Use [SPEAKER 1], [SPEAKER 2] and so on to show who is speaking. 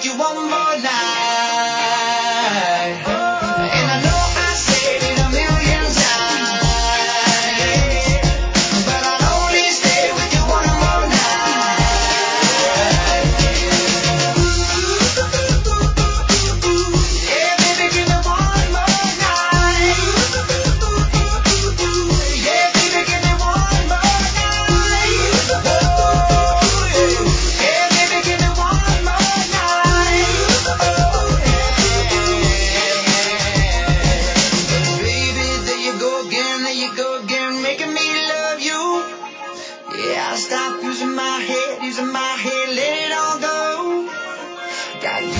[SPEAKER 1] with you one more night. And I know I said it a million times, but I'll only stay with you one more night. Yeah, baby, give me one more night. Yeah, baby, give me one more night. Yeah, baby, give me one more night. Baby, there you go again, making me love you. Yeah, I'll stop using my head, let it all go. Got